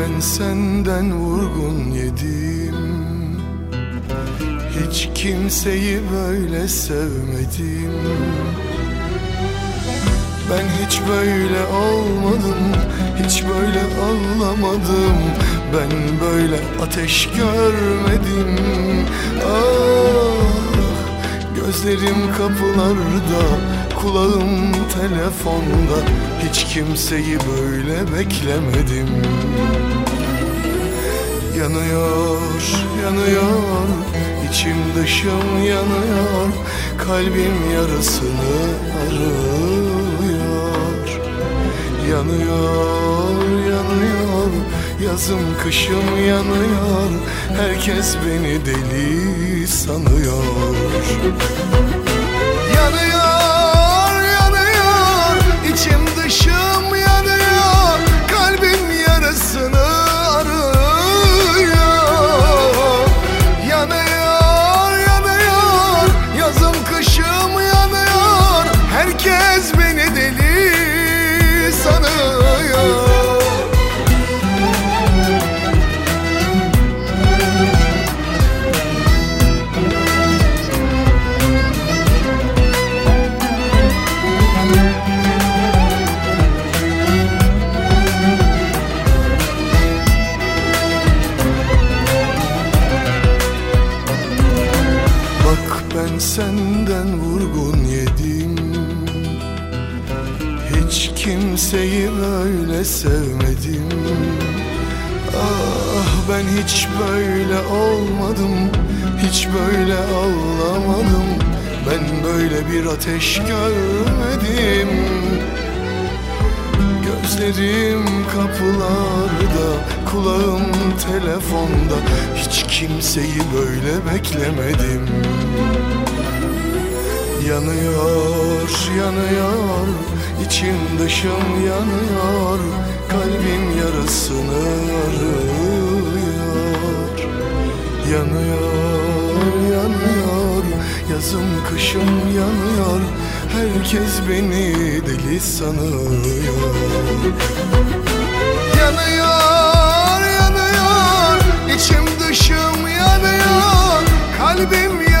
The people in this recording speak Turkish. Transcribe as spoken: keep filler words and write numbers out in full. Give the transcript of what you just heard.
ben senden vurgun yedim, hiç kimseyi böyle sevmedim. Ben hiç böyle olmadım, hiç böyle ağlamadım. Ben böyle ateş görmedim. Ah, gözlerim kapılarda, kulağım telefonda. Hiç kimseyi böyle beklemedim. Yanıyor, yanıyor, içim dışım yanıyor. Kalbim yarasını arıyor. Yanıyor, yanıyor, yazım kışım yanıyor. Herkes beni deli sanıyor. Yanıyor, yanıyor, içim dışım yanıyor. Kalbim yarasını arıyor. Yanıyor, yanıyor, yazım kışım yanıyor. Herkes beni deli sanıyor. Ben senden vurgun yedim, hiç kimseyi böyle sevmedim. Ah, ben hiç böyle olmadım, hiç böyle ağlamadım. Ben böyle bir ateş görmedim. Gözlerim kapılarda, kulağım telefonda. Hiç kimseyi böyle beklemedim. Yanıyor, yanıyor, içim dışım yanıyor. Kalbim yarasını arıyor. Yanıyor, yanıyor, yazım kışım yanıyor. Herkes beni deli sanıyor. Yanıyor, yanıyor, içim dışım yanıyor. Kalbim